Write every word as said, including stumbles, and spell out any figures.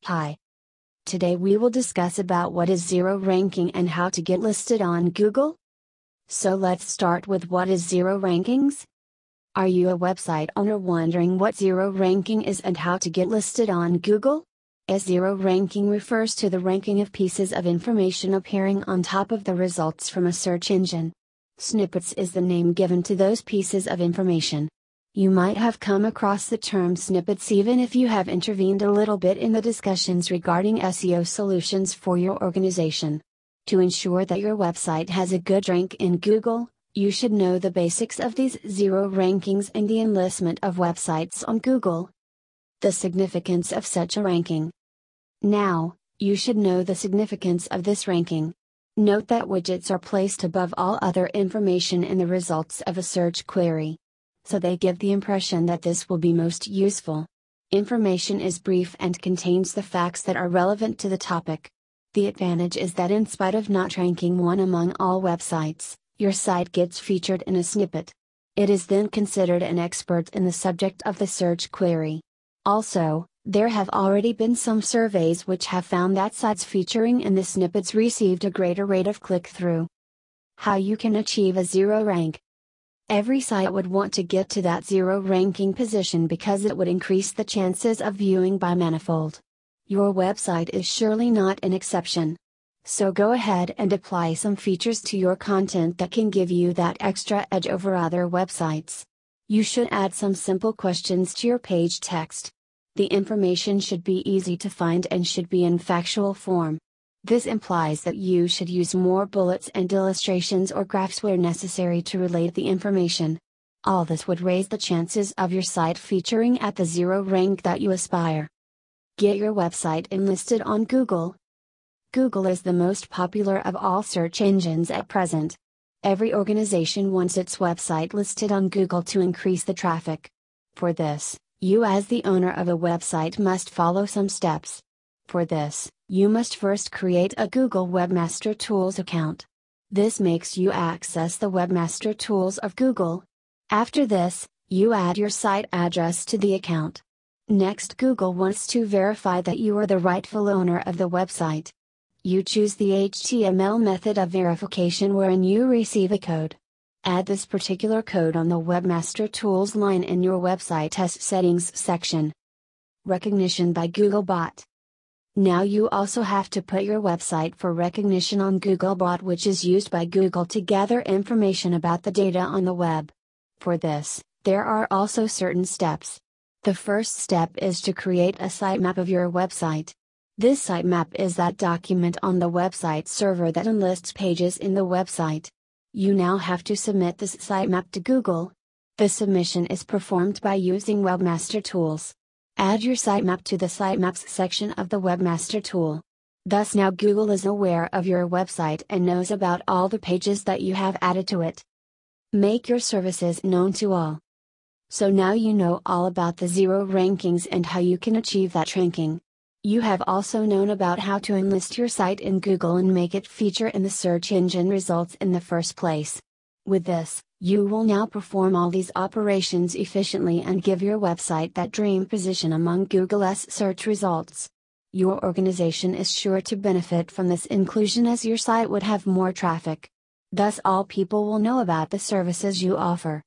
Hi. Today we will discuss about what is zero ranking and how to get listed on Google. So let's start with what is zero rankings. Are you a website owner wondering what zero ranking is and how to get listed on Google? A zero ranking refers to the ranking of pieces of information appearing on top of the results from a search engine. Snippets is the name given to those pieces of information. You might have come across the term snippets even if you have intervened a little bit in the discussions regarding S E O solutions for your organization. To ensure that your website has a good rank in Google, you should know the basics of these zero rankings and the enlistment of websites on Google. The significance of such a ranking. Now, you should know the significance of this ranking. Note that widgets are placed above all other information in the results of a search query. So they give the impression that this will be most useful. Information is brief and contains the facts that are relevant to the topic. The advantage is that in spite of not ranking one among all websites, your site gets featured in a snippet. It is then considered an expert in the subject of the search query. Also, there have already been some surveys which have found that sites featuring in the snippets received a greater rate of click-through. How you can achieve a zero rank. Every site would want to get to that zero ranking position because it would increase the chances of viewing by manifold. Your website is surely not an exception. So go ahead and apply some features to your content that can give you that extra edge over other websites. You should add some simple questions to your page text. The information should be easy to find and should be in factual form. This implies that you should use more bullets and illustrations or graphs where necessary to relate the information. All this would raise the chances of your site featuring at the zero rank that you aspire. Get your website enlisted on Google. Google is the most popular of all search engines at present. Every organization wants its website listed on Google to increase the traffic. For this, you as the owner of a website must follow some steps. For this, you must first create a Google Webmaster Tools account. This makes you access the Webmaster Tools of Google. After this, you add your site address to the account. Next, Google wants to verify that you are the rightful owner of the website. You choose the H T M L method of verification wherein you receive a code. Add this particular code on the Webmaster Tools line in your website test settings section. Recognition by Googlebot. Now you also have to put your website for recognition on Googlebot, which is used by Google to gather information about the data on the web. For this, there are also certain steps. The first step is to create a sitemap of your website. This sitemap is that document on the website server that enlists pages in the website. You now have to submit this sitemap to Google. The submission is performed by using Webmaster Tools. Add your sitemap to the Sitemaps section of the Webmaster tool. Thus now Google is aware of your website and knows about all the pages that you have added to it. Make your services known to all. So now you know all about the zero rankings and how you can achieve that ranking. You have also known about how to enlist your site in Google and make it feature in the search engine results in the first place. With this, you will now perform all these operations efficiently and give your website that dream position among Google's search results. Your organization is sure to benefit from this inclusion as your site would have more traffic. Thus all people will know about the services you offer.